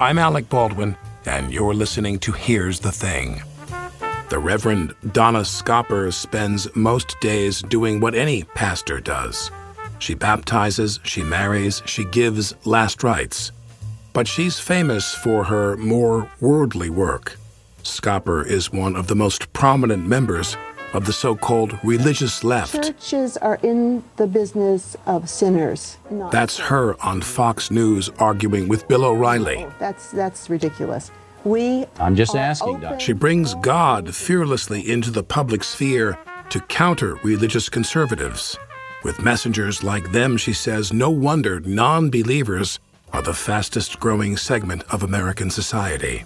I'm Alec Baldwin, and you're listening to Here's the Thing. The Reverend Donna Scopper spends most days doing what any pastor does. She baptizes, she marries, she gives last rites. But she's famous for her more worldly work. Scopper is one of the most prominent members of the so-called religious left. Churches are in the business of sinners. That's her on Fox News arguing with Bill O'Reilly. That's ridiculous. I'm just asking, Doc. She brings God fearlessly into the public sphere to counter religious conservatives. With messengers like them, she says, no wonder non-believers are the fastest-growing segment of American society.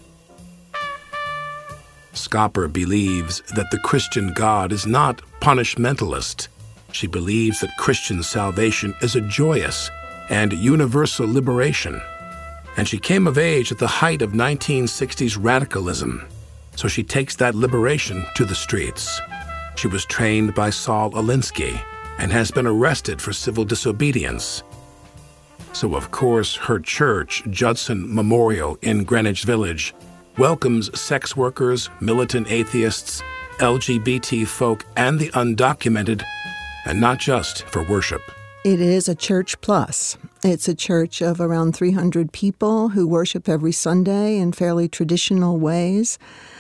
Scopper believes that the Christian God is not punishmentalist. She believes that Christian salvation is a joyous and universal liberation. And she came of age at the height of 1960s radicalism, so she takes that liberation to the streets. She was trained by Saul Alinsky and has been arrested for civil disobedience. So, of course, her church, Judson Memorial in Greenwich Village, welcomes sex workers, militant atheists, LGBT folk, and the undocumented, and not just for worship. It is a church plus. It's a church of around 300 people who worship every Sunday in fairly traditional ways.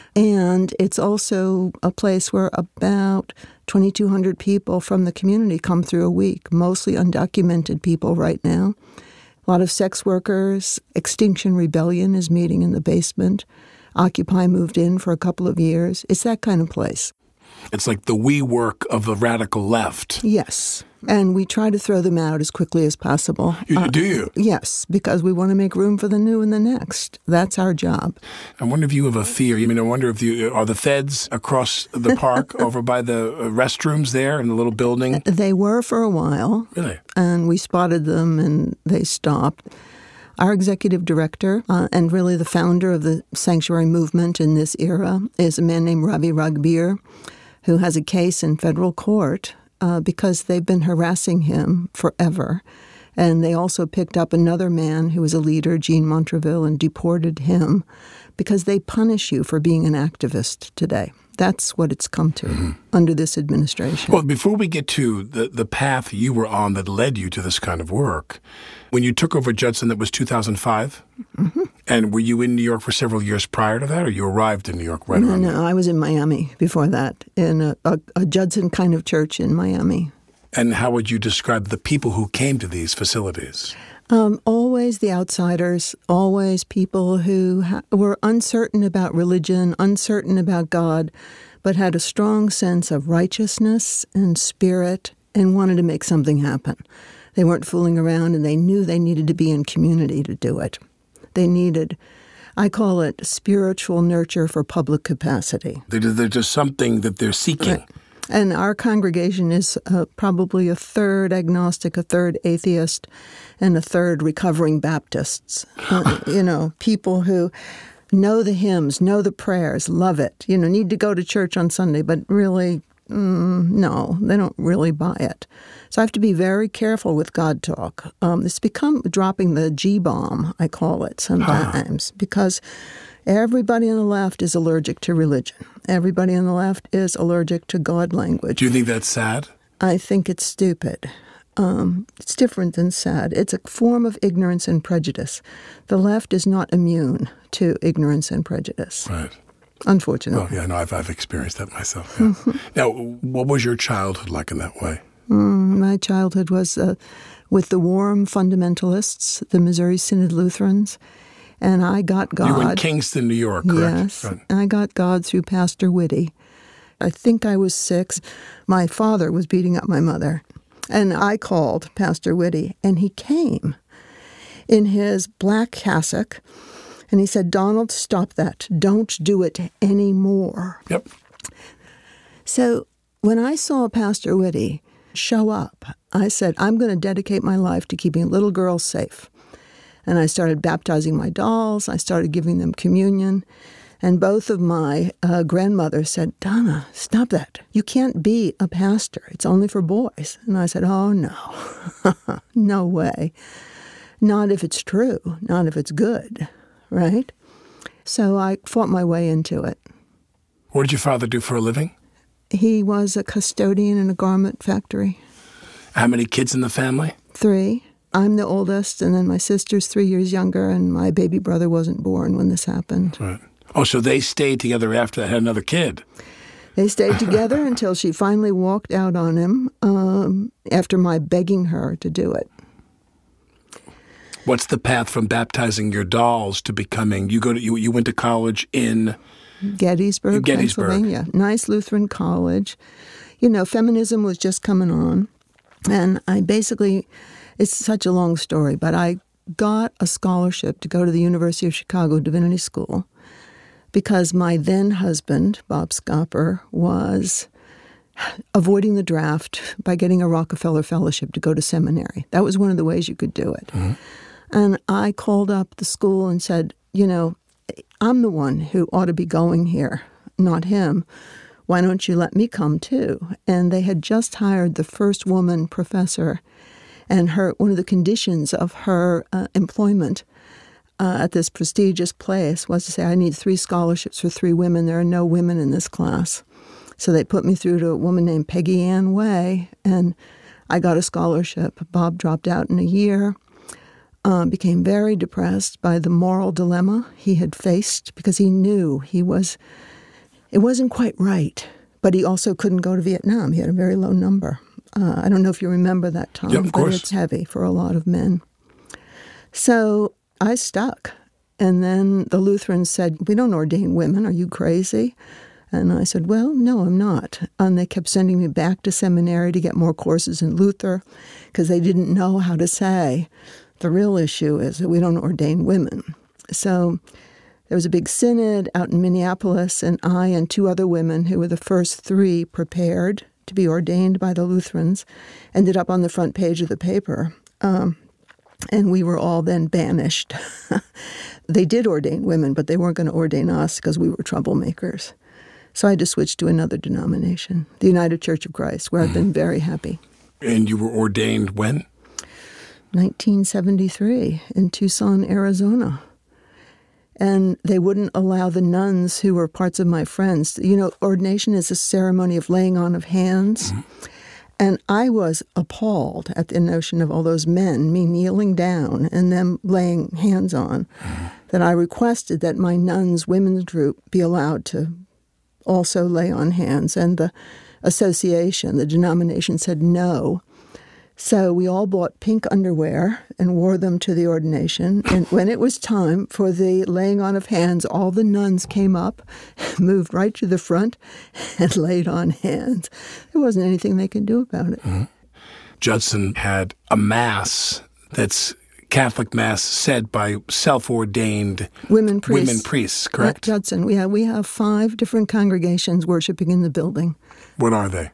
And it's also a place where about 2,200 people from the community come through a week, mostly undocumented people right now. A lot of sex workers. Extinction Rebellion is meeting in the basement. Occupy moved in for a couple of years. It's that kind of place. It's like the WeWork of the radical left. Yes. And we try to throw them out as quickly as possible. Do you? Yes, because we want to make room for the new and the next. That's our job. I wonder if you have a fear. I wonder if are the feds across the park over by the restrooms there in the little building? They were for a while. Really? And we spotted them and they stopped. Our executive director and really the founder of the sanctuary movement in this era is a man named Ravi Ragbir, who has a case in federal court because they've been harassing him forever. And they also picked up another man who was a leader, Gene Montreville, and deported him because they punish you for being an activist today. That's what it's come to under this administration. Well, before we get to the path you were on that led you to this kind of work, when you took over Judson, that was 2005? Mm-hmm. And were you in New York for several years prior to that, or you arrived in New York right around No, I was in Miami before that, in a Judson kind of church in Miami. And how would you describe the people who came to these facilities? Always the outsiders, always people who were uncertain about religion, uncertain about God, but had a strong sense of righteousness and spirit and wanted to make something happen. They weren't fooling around, and they knew they needed to be in community to do it. They needed, I call it spiritual nurture for public capacity. There's just something that they're seeking. Right. And our congregation is probably a third agnostic, a third atheist, and a third recovering Baptists. People who know the hymns, know the prayers, love it, need to go to church on Sunday, but really, no, they don't really buy it. So I have to be very careful with God talk. It's become dropping the G-bomb, I call it sometimes, because everybody on the left is allergic to religion. Everybody on the left is allergic to God language. Do you think that's sad? I think it's stupid. It's different than sad. It's a form of ignorance and prejudice. The left is not immune to ignorance and prejudice. Right. Unfortunately. Oh, yeah, no, I've experienced that myself. Yeah. Now, what was your childhood like in that way? My childhood was with the Warm fundamentalists, the Missouri Synod Lutherans. And I got God. You were in Kingston, New York, correct? Yes. Right. I got God through Pastor Whitty. I think I was 6. My father was beating up my mother. And I called Pastor Whitty, and he came in his black cassock. And he said, "Donald, stop that. Don't do it anymore." Yep. So when I saw Pastor Whitty show up, I said, I'm going to dedicate my life to keeping little girls safe. And I started baptizing my dolls. I started giving them communion. And both of my grandmothers said, "Donna, stop that. You can't be a pastor. It's only for boys." And I said, "Oh, no. No way. Not if it's true. Not if it's good." right? So I fought my way into it. What did your father do for a living? He was a custodian in a garment factory. How many kids in the family? 3. I'm the oldest, and then my sister's 3 years younger, and my baby brother wasn't born when this happened. Right. Oh, so they stayed together after they had another kid. They stayed together until she finally walked out on him after my begging her to do it. What's the path from baptizing your dolls to becoming? You went to college in Gettysburg, Pennsylvania. Nice Lutheran college. You know, feminism was just coming on, and it's such a long story, but I got a scholarship to go to the University of Chicago Divinity School because my then husband, Bob Scopper, was avoiding the draft by getting a Rockefeller Fellowship to go to seminary. That was one of the ways you could do it. Mm-hmm. And I called up the school and said, you know, I'm the one who ought to be going here, not him. Why don't you let me come too? And they had just hired the first woman professor, and one of the conditions of her employment at this prestigious place was to say, I need 3 scholarships for 3 women. There are no women in this class. So they put me through to a woman named Peggy Ann Way, and I got a scholarship. Bob dropped out in a year, became very depressed by the moral dilemma he had faced because he knew it wasn't quite right, but he also couldn't go to Vietnam. He had a very low number. I don't know if you remember that, Tom, yeah, of course. But it's heavy for a lot of men. So I stuck. And then the Lutherans said, we don't ordain women. Are you crazy? And I said, well, no, I'm not. And they kept sending me back to seminary to get more courses in Luther because they didn't know how to say the real issue is that we don't ordain women. So there was a big synod out in Minneapolis, and I and 2 other women who were the first 3 prepared to be ordained by the Lutherans ended up on the front page of the paper. And we were all then banished. They did ordain women, but they weren't going to ordain us because we were troublemakers. So I had to switch to another denomination, the United Church of Christ, where I've been very happy. And you were ordained when? 1973 in Tucson, Arizona. And they wouldn't allow the nuns who were parts of my friends. You know, ordination is a ceremony of laying on of hands. Mm-hmm. And I was appalled at the notion of all those men, me kneeling down and them laying hands on, that I requested that my nuns' women's group be allowed to also lay on hands. And the association, the denomination, said no. So we all bought pink underwear and wore them to the ordination. And when it was time for the laying on of hands, all the nuns came up, moved right to the front, and laid on hands. There wasn't anything they could do about it. Mm-hmm. Judson had a mass that's Catholic mass said by self-ordained women priests, correct? Judson, we have 5 different congregations worshiping in the building. What are they?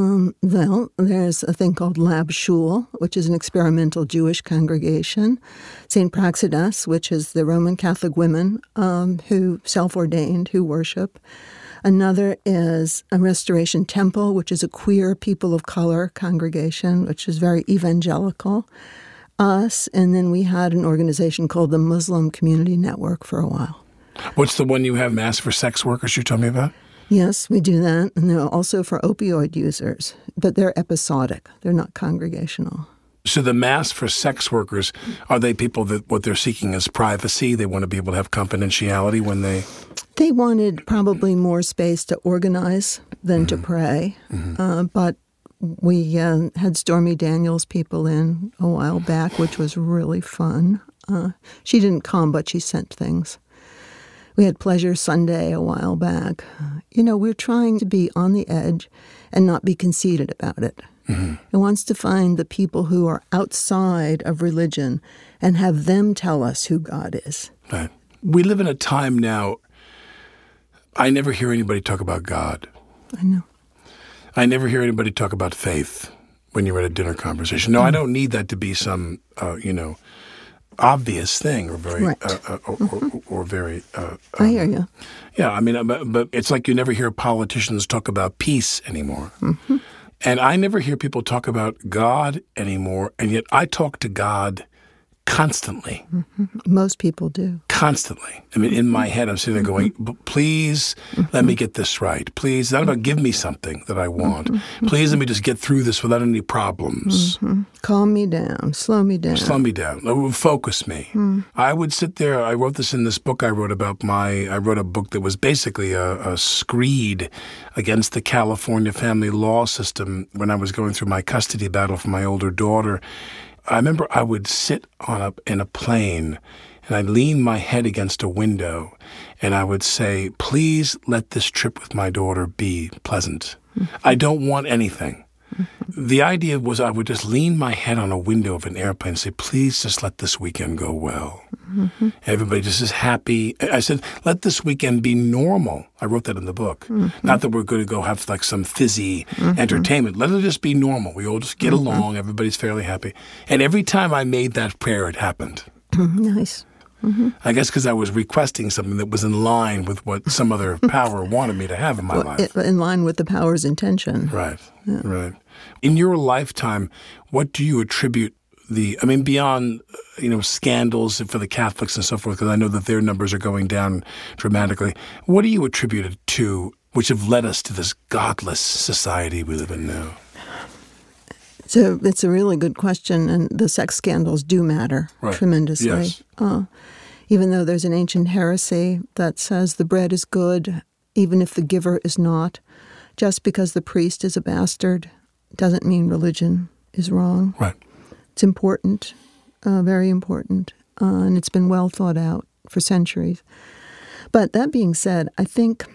Well, there's a thing called Lab Shul, which is an experimental Jewish congregation. St. Praxedes, which is the Roman Catholic women who self-ordained, who worship. Another is a Restoration Temple, which is a queer people of color congregation, which is very evangelical. Us, and then we had an organization called the Muslim Community Network for a while. What's the one you have, Mass for Sex Workers, you told me about? Yes, we do that, and they're also for opioid users, but they're episodic. They're not congregational. So the Mass for Sex Workers, are they people that what they're seeking is privacy? They want to be able to have confidentiality when they... They wanted probably more space to organize than to pray, but we had Stormy Daniels people in a while back, which was really fun. She didn't come, but she sent things. We had Pleasure Sunday a while back. You know, we're trying to be on the edge and not be conceited about it. Mm-hmm. It wants to find the people who are outside of religion and have them tell us who God is. Right. We live in a time now, I never hear anybody talk about God. I know. I never hear anybody talk about faith when you're at a dinner conversation. No, I don't need that to be some, obvious thing or very, or very. I hear you. Yeah, I mean, but it's like you never hear politicians talk about peace anymore. Mm-hmm. And I never hear people talk about God anymore, and yet I talk to God constantly. Mm-hmm. Most people do. Constantly. I mean, in my head, I'm sitting there going, please let me get this right. Please, not about give me something that I want. Please let me just get through this without any problems. Calm me down. Slow me down. Slow me down. Focus me. I would sit there. I wrote this in this book I wrote about I wrote a book that was basically a screed against the California family law system when I was going through my custody battle for my older daughter. I remember I would sit in a plane and I'd lean my head against a window and I would say, please let this trip with my daughter be pleasant. I don't want anything. The idea was I would just lean my head on a window of an airplane and say, please just let this weekend go well. Everybody just is happy. I said, let this weekend be normal. I wrote that in the book. Not that we're going to go have like some fizzy entertainment. Let it just be normal. We all just get along. Everybody's fairly happy. And every time I made that prayer, it happened. Nice. I guess because I was requesting something that was in line with what some other power wanted me to have in my life. In line with the power's intention. Right, right. In your lifetime, what do you attribute beyond, scandals for the Catholics and so forth, because I know that their numbers are going down dramatically. What do you attribute it to, which have led us to this godless society we live in now? So it's a really good question, and the sex scandals do matter tremendously. Yes. Even though there's an ancient heresy that says the bread is good, even if the giver is not. Just because the priest is a bastard doesn't mean religion is wrong. Right. It's important, very important, and it's been well thought out for centuries. But that being said, I think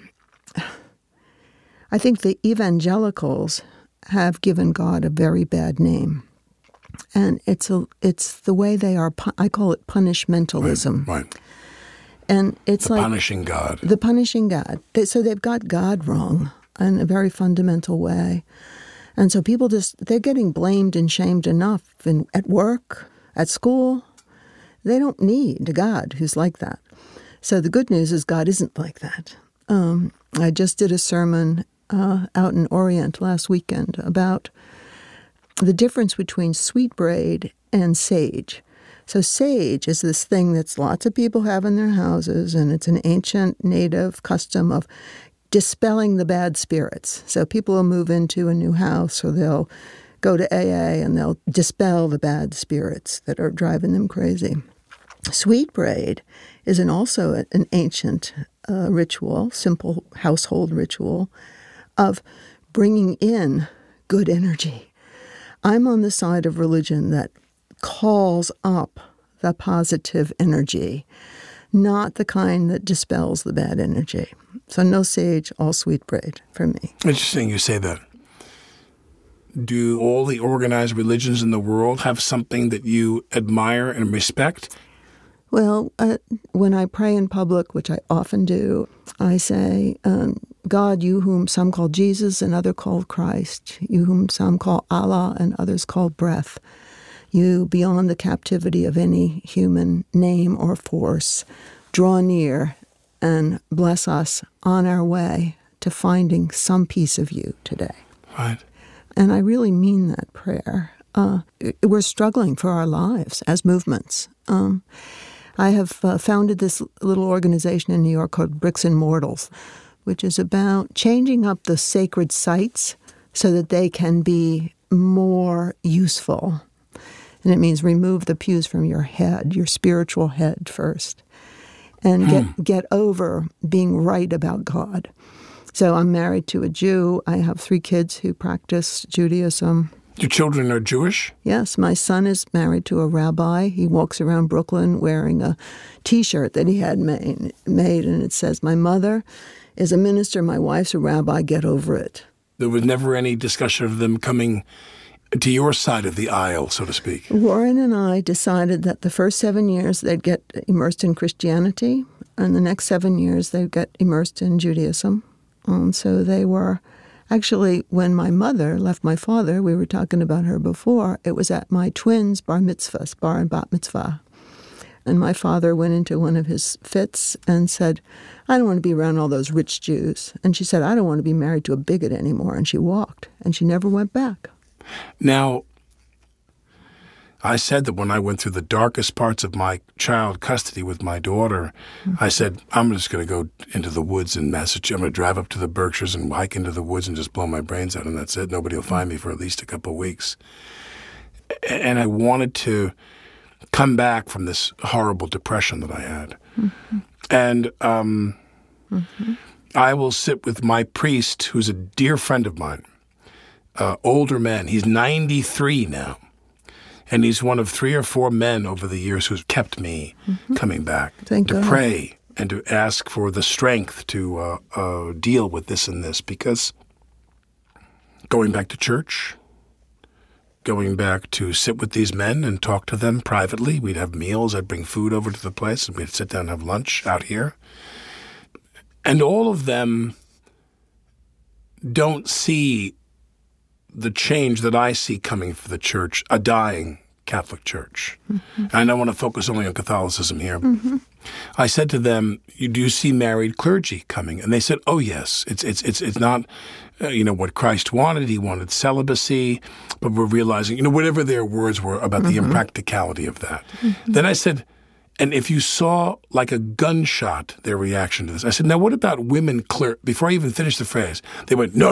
the evangelicals have given God a very bad name, and it's the way they are. I call it punishmentalism. Right. And it's the punishing God. The punishing God. So they've got God wrong in a very fundamental way. And so people they're getting blamed and shamed enough at work, at school. They don't need a God who's like that. So the good news is God isn't like that. I just did a sermon out in Orient last weekend about the difference between sweetbread and sage. So sage is this thing that lots of people have in their houses, and it's an ancient native custom of dispelling the bad spirits. So people will move into a new house, or they'll go to AA and they'll dispel the bad spirits that are driving them crazy. Sweetbread is also an ancient ritual, simple household ritual of bringing in good energy. I'm on the side of religion that calls up the positive energy, not the kind that dispels the bad energy. So no sage, all sweetbread for me. Interesting you say that. Do all the organized religions in the world have something that you admire and respect? Well, when I pray in public, which I often do, I say, God, you whom some call Jesus and others call Christ, you whom some call Allah and others call breath, you beyond the captivity of any human name or force, draw near and bless us on our way to finding some piece of you today. Right. And I really mean that prayer. We're struggling for our lives as movements. I have founded this little organization in New York called Bricks and Mortals, which is about changing up the sacred sites so that they can be more useful. And it means remove the pews from your head, your spiritual head first, and get over being right about God. So I'm married to a Jew. I have 3 kids who practice Judaism. Your children are Jewish? Yes. My son is married to a rabbi. He walks around Brooklyn wearing a T-shirt that he had made, and it says, "My mother is a minister, my wife's a rabbi, get over it." There was never any discussion of them coming to your side of the aisle, so to speak. Warren and I decided that the first 7 years they'd get immersed in Christianity, and the next 7 years they'd get immersed in Judaism. So they were, actually, when my mother left my father, we were talking about her before, it was at my twins' bar mitzvahs, bar and bat mitzvah. And my father went into one of his fits and said, "I don't want to be around all those rich Jews." And she said, "I don't want to be married to a bigot anymore." And she walked, and she never went back. Now, I said that when I went through the darkest parts of my child custody with my daughter, I said, I'm just going to go into the woods in Massachusetts. I'm going to drive up to the Berkshires and hike into the woods and just blow my brains out, and that's it. Nobody will find me for at least a couple of weeks. And I wanted to come back from this horrible depression that I had. And I will sit with my priest, who's a dear friend of mine, older man. He's 93 now. And he's one of 3 or 4 men over the years who's kept me coming back to pray and to ask for the strength to deal with this and this. Because going back to church, going back to sit with these men and talk to them privately, we'd have meals, I'd bring food over to the place, and we'd sit down and have lunch out here. And all of them don't see the change that I see coming for the church, a dying Catholic Church. And I don't want to focus only on Catholicism here. I said to them, do you see married clergy coming? And they said, oh, yes. It's not, what Christ wanted. He wanted celibacy. But we're realizing, whatever their words were about the impracticality of that. Then I said, and if you saw like a gunshot, their reaction to this, I said, now what about women clerk? Before I even finished the phrase, they went, no.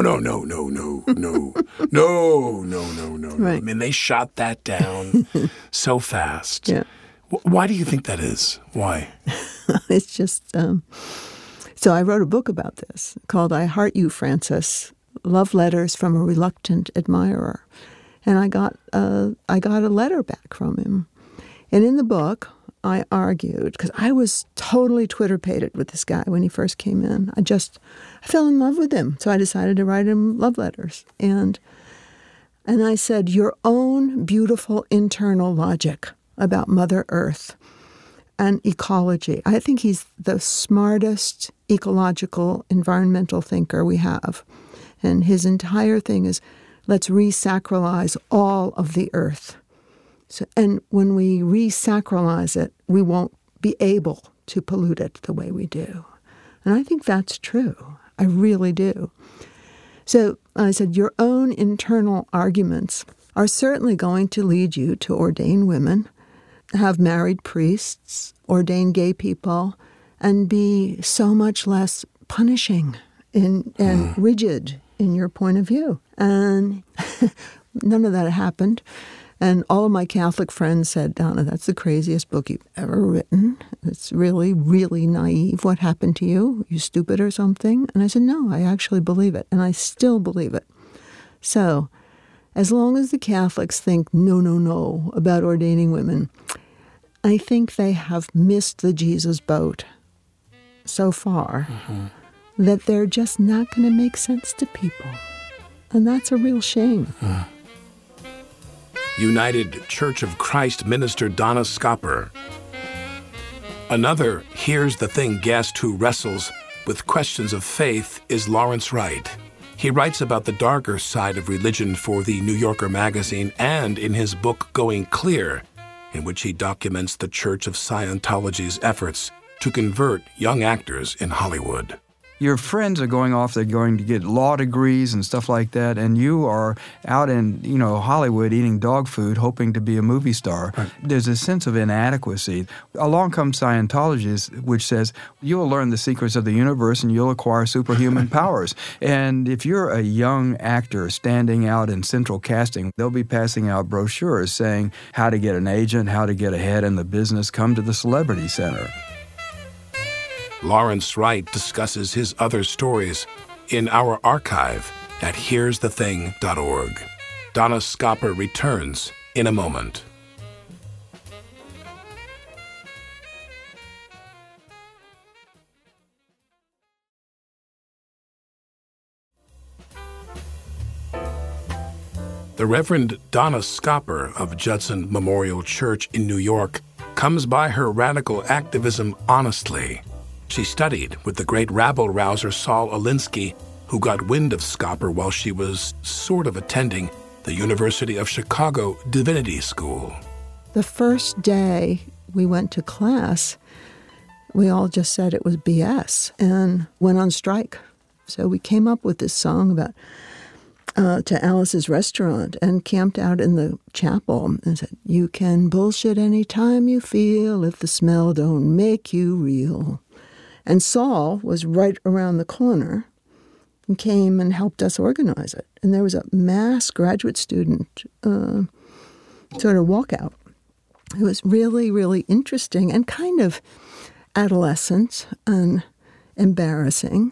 Right. I mean, they shot that down so fast. Yeah. Why do you think that is? Why? It's just, so I wrote a book about this called I Heart You, Francis, Love Letters from a Reluctant Admirer. And I got a letter back from him. And in the book, I argued, because I was totally Twitter-pated with this guy when he first came in. I fell in love with him, so I decided to write him love letters. And I said, your own beautiful internal logic about Mother Earth and ecology. I think he's the smartest ecological, environmental thinker we have. And his entire thing is, let's re-sacralize all of the earth. So, and when we re-sacralize it, we won't be able to pollute it the way we do. And I think that's true. I really do. So I said, your own internal arguments are certainly going to lead you to ordain women, have married priests, ordain gay people, and be so much less punishing and rigid in your point of view. And none of that happened. And all of my Catholic friends said, Donna, that's the craziest book you've ever written. It's really, really naive. What happened to you? You stupid or something? And I said, no, I actually believe it. And I still believe it. So as long as the Catholics think no about ordaining women, I think they have missed the Jesus boat so far that they're just not going to make sense to people. And that's a real shame. United Church of Christ minister Donna Scopper. Another Here's the Thing guest who wrestles with questions of faith is Lawrence Wright. He writes about the darker side of religion for the New Yorker magazine and in his book Going Clear, in which he documents the Church of Scientology's efforts to convert young actors in Hollywood. Your friends are going off, they're going to get law degrees and stuff like that, and you are out in, Hollywood eating dog food, hoping to be a movie star. Right. There's a sense of inadequacy. Along comes Scientology, which says you'll learn the secrets of the universe and you'll acquire superhuman powers. And if you're a young actor standing out in central casting, they'll be passing out brochures saying how to get an agent, how to get ahead in the business, come to the Celebrity Center. Lawrence Wright discusses his other stories in our archive at here'sthething.org. Donna Scopper returns in a moment. The Reverend Donna Scopper of Judson Memorial Church in New York comes by her radical activism honestly. She studied with the great rabble-rouser Saul Alinsky, who got wind of Scopper while she was sort of attending the University of Chicago Divinity School. The first day we went to class, we all just said it was BS and went on strike. So we came up with this song about to Alice's restaurant and camped out in the chapel and said, "You can bullshit any time you feel if the smell don't make you real." And Saul was right around the corner and came and helped us organize it. And there was a mass graduate student sort of walkout. It was really, really interesting and kind of adolescent and embarrassing.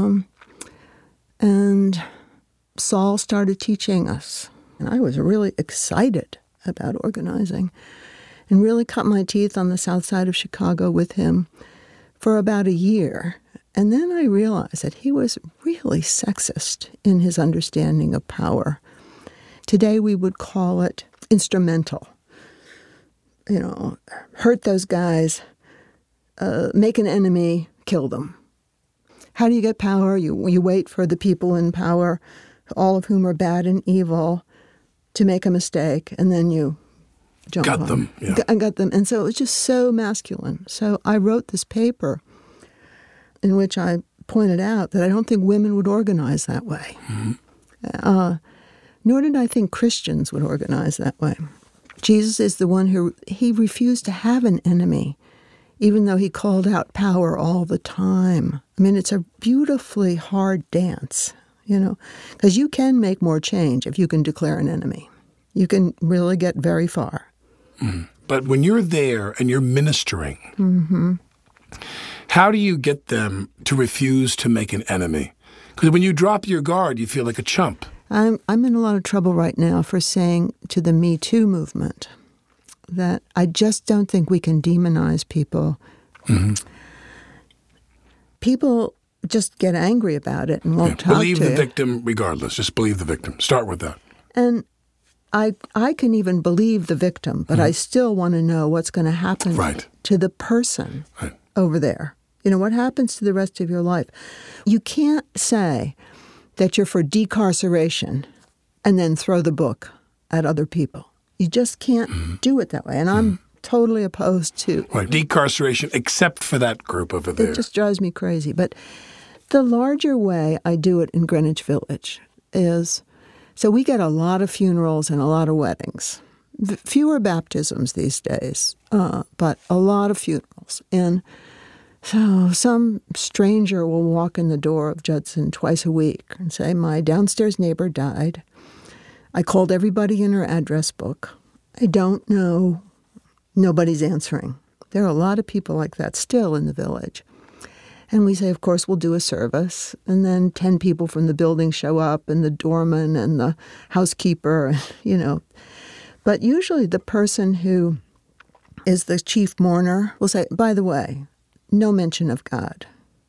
And Saul started teaching us. And I was really excited about organizing and really cut my teeth on the south side of Chicago with him for about a year. And then I realized that he was really sexist in his understanding of power. Today we would call it instrumental. You know, hurt those guys, make an enemy, kill them. How do you get power? You wait for the people in power, all of whom are bad and evil, to make a mistake, and then you jump on them. Yeah. I got them. And so it was just so masculine. So I wrote this paper in which I pointed out that I don't think women would organize that way. Mm-hmm. Nor did I think Christians would organize that way. Jesus is the one he refused to have an enemy, even though he called out power all the time. I mean, it's a beautifully hard dance, you know, because you can make more change if you can declare an enemy. You can really get very far. Mm-hmm. But when you're there and you're ministering, mm-hmm. how do you get them to refuse to make an enemy? Because when you drop your guard, you feel like a chump. I'm in a lot of trouble right now for saying to the Me Too movement that I just don't think we can demonize people. Mm-hmm. People just get angry about it and won't talk to you. Believe the victim regardless. Just believe the victim. Start with that. And I can even believe the victim, but I still want to know what's going to happen to the person over there. You know, what happens to the rest of your life? You can't say that you're for decarceration and then throw the book at other people. You just can't do it that way. And I'm totally opposed to decarceration, except for that group over there. It just drives me crazy. But the larger way I do it in Greenwich Village is, so we get a lot of funerals and a lot of weddings. Fewer baptisms these days, but a lot of funerals. And so some stranger will walk in the door of Judson twice a week and say, "My downstairs neighbor died. I called everybody in her address book. I don't know. Nobody's answering." There are a lot of people like that still in the village. And we say, of course, we'll do a service. And then 10 people from the building show up, and the doorman and the housekeeper, you know. But usually the person who is the chief mourner will say, "By the way, no mention of God."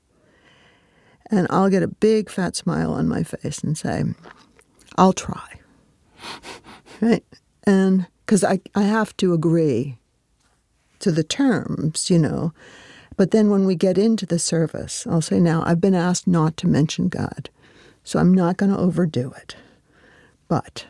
And I'll get a big fat smile on my face and say, "I'll try." Right? And because I have to agree to the terms, you know. But then when we get into the service, I'll say, "Now, I've been asked not to mention God, so I'm not going to overdo it. But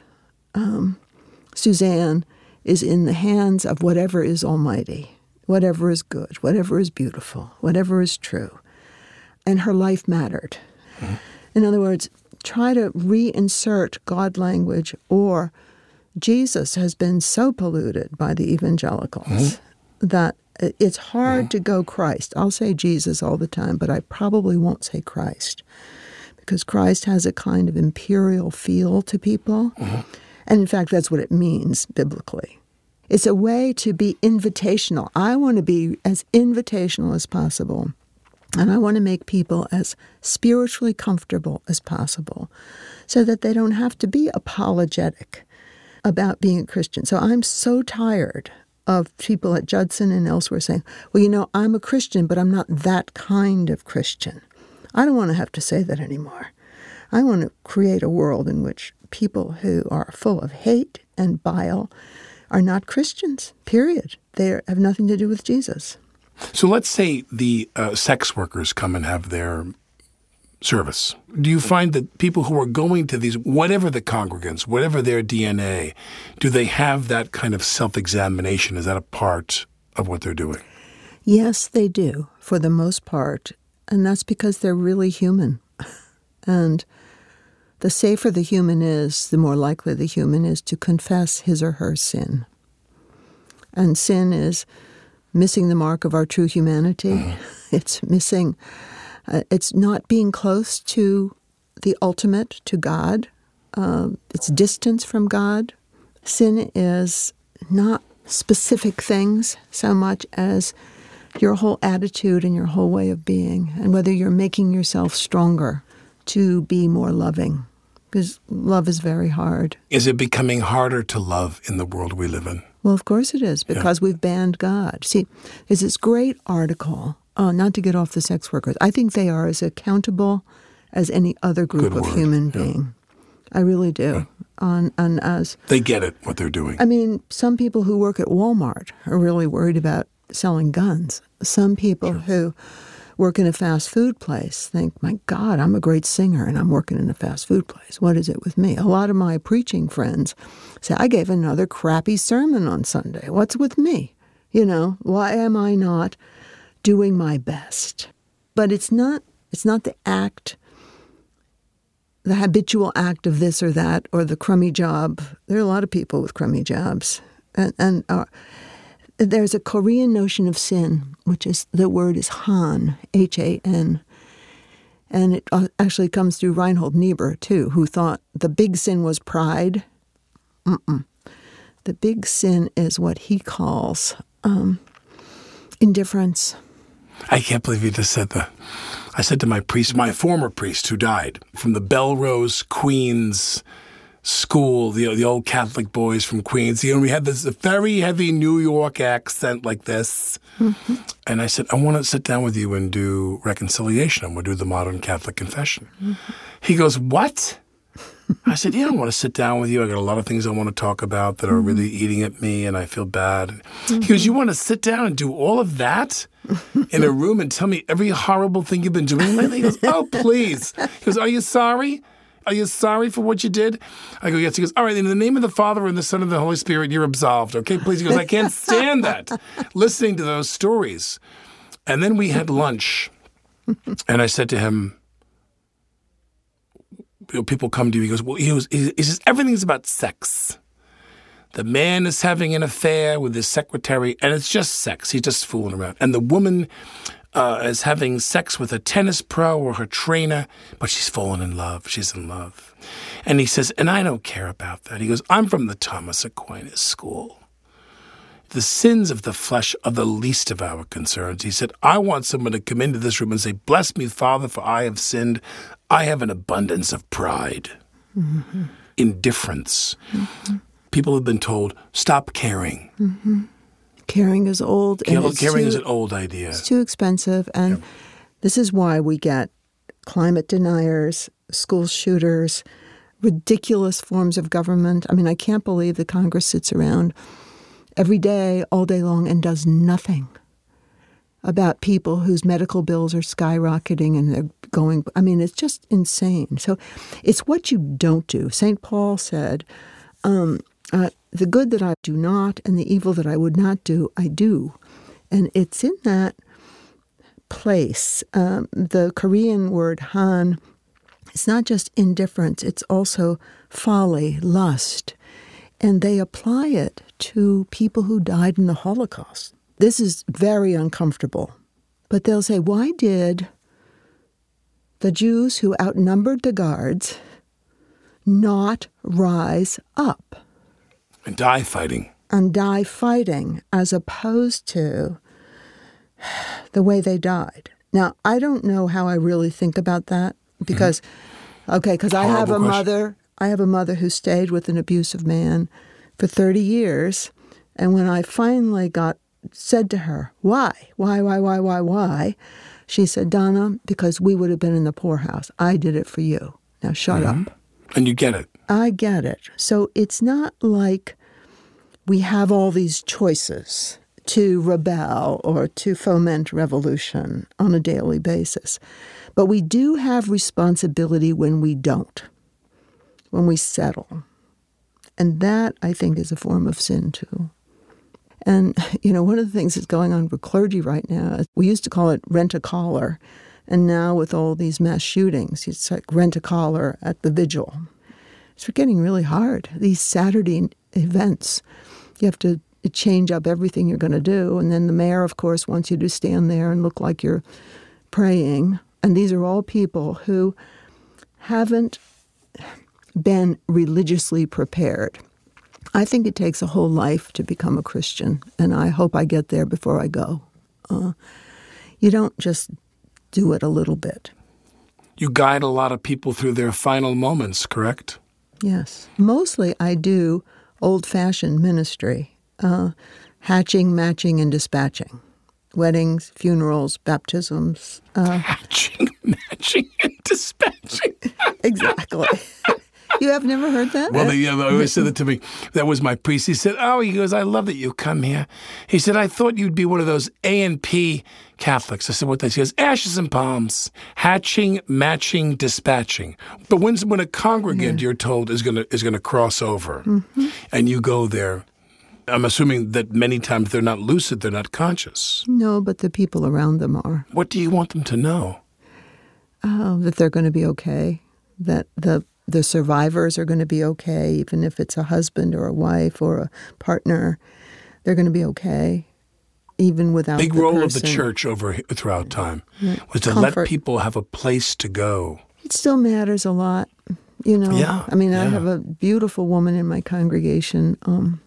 Suzanne is in the hands of whatever is almighty, whatever is good, whatever is beautiful, whatever is true. And her life mattered." Mm-hmm. In other words, try to reinsert God language, or Jesus has been so polluted by the evangelicals that it's hard to go Christ. I'll say Jesus all the time, but I probably won't say Christ, because Christ has a kind of imperial feel to people. And in fact, that's what it means biblically. It's a way to be invitational. I want to be as invitational as possible. And I want to make people as spiritually comfortable as possible so that they don't have to be apologetic about being a Christian. So I'm so tired of people at Judson and elsewhere saying, "Well, you know, I'm a Christian, but I'm not that kind of Christian." I don't want to have to say that anymore. I want to create a world in which people who are full of hate and bile are not Christians, period. They have nothing to do with Jesus. So let's say the sex workers come and have their service. Do you find that people who are going to these, whatever the congregants, whatever their DNA, do they have that kind of self-examination? Is that a part of what they're doing? Yes, they do, for the most part. And that's because they're really human. And the safer the human is, the more likely the human is to confess his or her sin. And sin is missing the mark of our true humanity. It's missing, it's not being close to the ultimate, to God. It's distance from God. Sin is not specific things so much as your whole attitude and your whole way of being, and whether you're making yourself stronger to be more loving, because love is very hard. Is it becoming harder to love in the world we live in? Well, of course it is, because we've banned God. See, there's this great article, not to get off the sex workers. I think they are as accountable as any other group of human being. I really do. They get it, what they're doing. I mean, some people who work at Walmart are really worried about selling guns. Some people who work in a fast food place think, my God, I'm a great singer and I'm working in a fast food place. What is it with me? A lot of my preaching friends say, I gave another crappy sermon on Sunday. What's with me? You know, why am I not doing my best? But it's not the act, the habitual act of this or that, or the crummy job. There are a lot of people with crummy jobs. And there's a Korean notion of sin, which is, the word is Han, H-A-N. And it actually comes through Reinhold Niebuhr, too, who thought the big sin was pride. The big sin is what he calls indifference. I can't believe you just said that. I said to my priest, my former priest who died from the Belrose, Queens school, the old Catholic boys from Queens. You know, we had this very heavy New York accent like this. Mm-hmm. And I said, I want to sit down with you and do reconciliation. I'm going to do the modern Catholic confession. Mm-hmm. He goes, what? I said, yeah, I want to sit down with you. I got a lot of things I want to talk about that are really eating at me, and I feel bad. Mm-hmm. He goes, you want to sit down and do all of that in a room and tell me every horrible thing you've been doing lately? He goes, oh, please. He goes, are you sorry? Are you sorry for what you did? I go, yes. He goes, all right, in the name of the Father and the Son and the Holy Spirit, you're absolved, okay? Please. He goes, I can't stand that, listening to those stories. And then we had lunch, and I said to him, you know, people come to you, he goes, well, he says, everything's about sex. The man is having an affair with his secretary, and it's just sex. He's just fooling around. And the woman is having sex with a tennis pro or her trainer, but she's fallen in love. She's in love. And he says, and I don't care about that. He goes, I'm from the Thomas Aquinas school. The sins of the flesh are the least of our concerns. He said, I want someone to come into this room and say, bless me, Father, for I have sinned. I have an abundance of pride, indifference. Mm-hmm. People have been told, stop caring. Mm-hmm. Caring is old. Caring is an old idea. It's too expensive. And this is why we get climate deniers, school shooters, ridiculous forms of government. I mean, I can't believe that Congress sits around every day, all day long, and does nothing about people whose medical bills are skyrocketing and they're going, I mean, it's just insane. So it's what you don't do. St. Paul said, the good that I do not and the evil that I would not do, I do. And it's in that place. The Korean word Han, it's not just indifference, it's also folly, lust. And they apply it to people who died in the Holocaust. This is very uncomfortable. But they'll say, why did the Jews who outnumbered the guards not rise up? And die fighting. And die fighting, as opposed to the way they died. Now, I don't know how I really think about that because, because I have a mother who stayed with an abusive man for 30 years. And when I finally said to her, why? She said, Donna, because we would have been in the poorhouse. I did it for you. Now shut up. And you get it. I get it. So it's not like we have all these choices to rebel or to foment revolution on a daily basis. But we do have responsibility when we don't, when we settle. And that, I think, is a form of sin, too. And, you know, one of the things that's going on with clergy right now, we used to call it rent-a-collar. And now with all these mass shootings, it's like rent-a-collar at the vigil. It's getting really hard. These Saturday events, you have to change up everything you're going to do. And then the mayor, of course, wants you to stand there and look like you're praying. And these are all people who haven't been religiously prepared. I think it takes a whole life to become a Christian, and I hope I get there before I go. You don't just do it a little bit. You guide a lot of people through their final moments, correct? Yes. Mostly I do old-fashioned ministry, hatching, matching, and dispatching. Weddings, funerals, baptisms. Hatching, matching, and dispatching. Exactly. You have never heard that? Well, they always said that to me. That was my priest. He said, he goes, I love that you come here. He said, I thought you'd be one of those A&P Catholics. I said, what? He goes, ashes and palms, hatching, matching, dispatching. But when a congregant, you're told, is gonna cross over, and you go there, I'm assuming that many times they're not lucid, they're not conscious. No, but the people around them are. What do you want them to know? That they're going to be okay, that the survivors are going to be okay, even if it's a husband or a wife or a partner. They're going to be okay, even without Big the role person. of the church throughout time was to Comfort. let people have a place to go. It still matters a lot, Yeah, I mean, yeah. I have a beautiful woman in my congregation.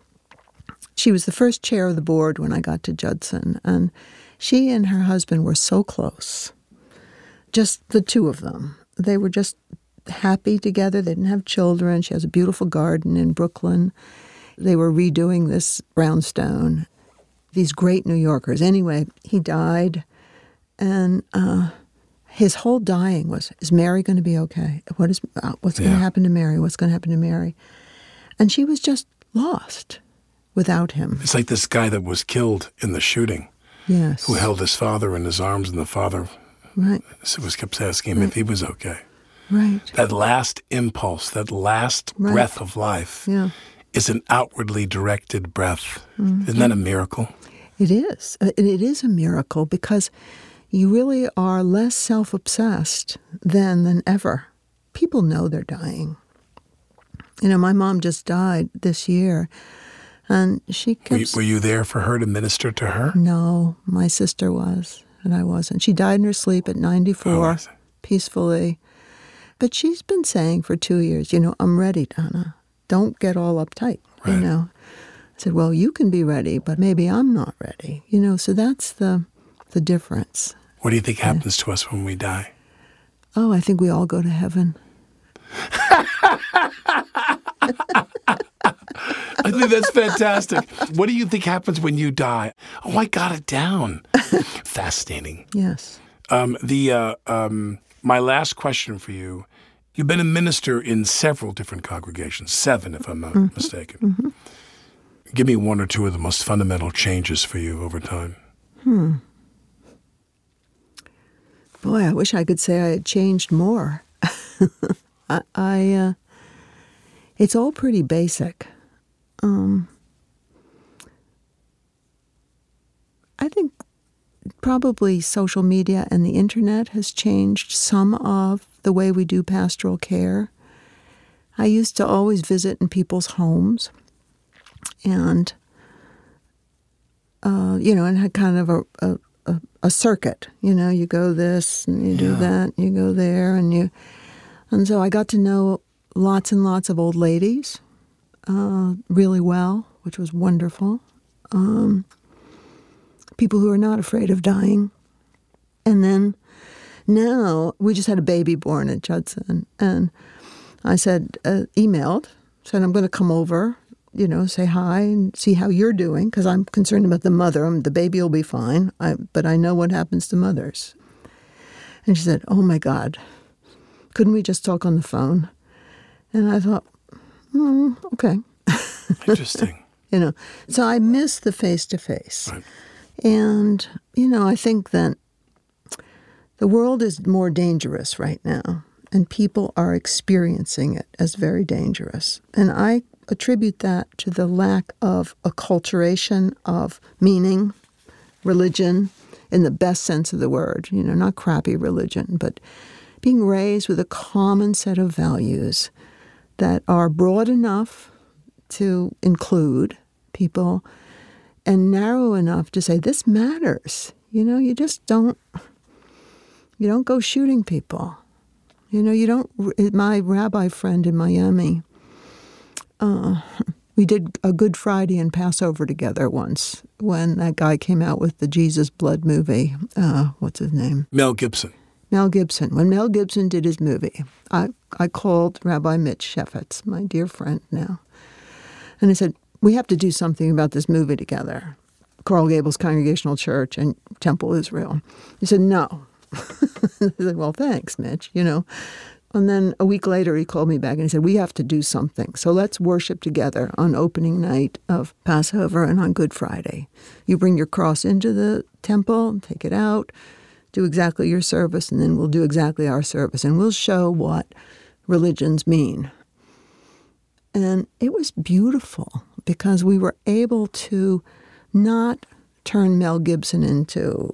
She was the first chair of the board when I got to Judson, and she and her husband were so close. Just the two of them. They were just happy together. They didn't have children. She has a beautiful garden in Brooklyn. They were redoing this brownstone. These great New Yorkers. Anyway, he died, and his whole dying was, is Mary going to be okay? What's going to happen to Mary? What's going to happen to Mary? And she was just lost without him. It's like this guy that was killed in the shooting. Yes. Who held his father in his arms, and the father Right. kept asking him if he was okay. Right. That last impulse, that last breath of life is an outwardly directed breath. Isn't that a miracle? It is. It is a miracle because you really are less self-obsessed than ever. People know they're dying. My mom just died this year, and she kept... Were you there for her to minister to her? No, my sister was, and I wasn't. She died in her sleep at 94, peacefully. But she's been saying for 2 years, I'm ready, Donna. Don't get all uptight, Right. I said, well, you can be ready, but maybe I'm not ready. So that's the difference. What do you think happens to us when we die? Oh, I think we all go to heaven. I think that's fantastic. What do you think happens when you die? Oh, I got it down. Fascinating. Yes. My last question for you. You've been a minister in several different congregations, 7 if I'm not mistaken. Mm-hmm. Give me 1 or 2 of the most fundamental changes for you over time. Boy, I wish I could say I had changed more. It's all pretty basic. I think probably social media and the internet has changed some of the way we do pastoral care. I used to always visit in people's homes and, and had kind of a circuit. You go this and you do that, you go there, and so I got to know lots and lots of old ladies really well, which was wonderful. People who are not afraid of dying. And then now we just had a baby born at Judson, and I said, emailed, said I'm going to come over, say hi and see how you're doing, because I'm concerned about the mother. The baby will be fine, but I know what happens to mothers. And she said, oh my God, couldn't we just talk on the phone? And I thought, okay. Interesting. So I miss the face-to-face. Right. And, I think that the world is more dangerous right now, and people are experiencing it as very dangerous. And I attribute that to the lack of acculturation of meaning, religion, in the best sense of the word, not crappy religion, but being raised with a common set of values that are broad enough to include people and narrow enough to say, this matters. You just don't go shooting people. You don't. My rabbi friend in Miami, we did a Good Friday and Passover together once when that guy came out with the Jesus Blood movie. What's his name? Mel Gibson. Mel Gibson. When Mel Gibson did his movie, I called Rabbi Mitch Shefetz, my dear friend now, and I said, we have to do something about this movie together. Coral Gables Congregational Church and Temple Israel. He said, no. I said, well, thanks, Mitch, And then a week later, he called me back and he said, we have to do something. So let's worship together on opening night of Passover and on Good Friday. You bring your cross into the temple, take it out, do exactly your service, and then we'll do exactly our service. And we'll show what religions mean. And it was beautiful because we were able to not turn Mel Gibson into,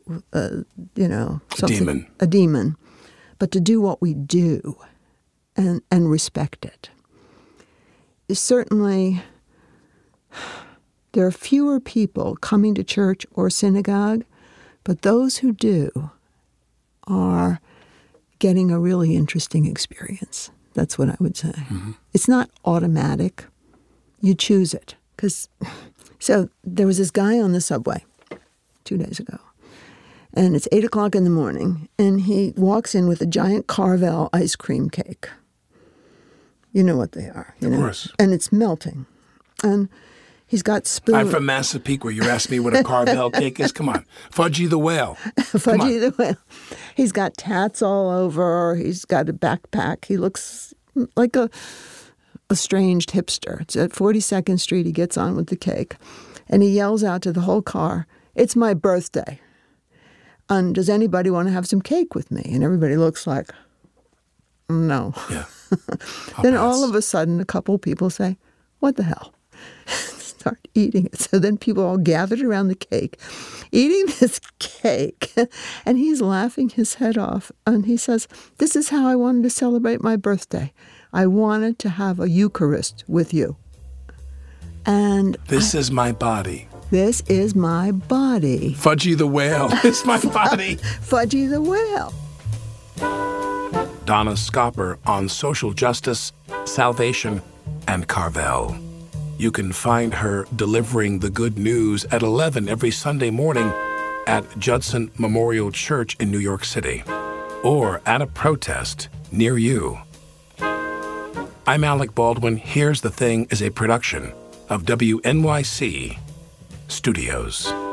a demon, but to do what we do and respect it. Certainly, there are fewer people coming to church or synagogue, but those who do are getting a really interesting experience. That's what I would say. Mm-hmm. It's not automatic. You choose it. So there was this guy on the subway 2 days ago, and it's 8 o'clock in the morning, and he walks in with a giant Carvel ice cream cake. You know what they are. Of course. And it's melting. And he's got spoons. I'm from Massapequa, where you're asking me what a Carvel cake is? Come on. Fudgy the Whale. Fudgy the Whale. He's got tats all over. He's got a backpack. He looks like a estranged hipster. It's at 42nd Street. He gets on with the cake, and he yells out to the whole car, "It's my birthday. And does anybody want to have some cake with me?" And everybody looks like, no. Yeah. Then all of a sudden, a couple people say, "What the hell?" Start eating it. So then people all gathered around the cake, eating this cake, and he's laughing his head off. And he says, "This is how I wanted to celebrate my birthday. I wanted to have a Eucharist with you." And this is my body. This is my body. Fudgy the Whale is my body. Fudgy the Whale. Donna Scopper on social justice, salvation, and Carvel. You can find her delivering the good news at 11 every Sunday morning at Judson Memorial Church in New York City, or at a protest near you. I'm Alec Baldwin. Here's the Thing is a production of WNYC Studios.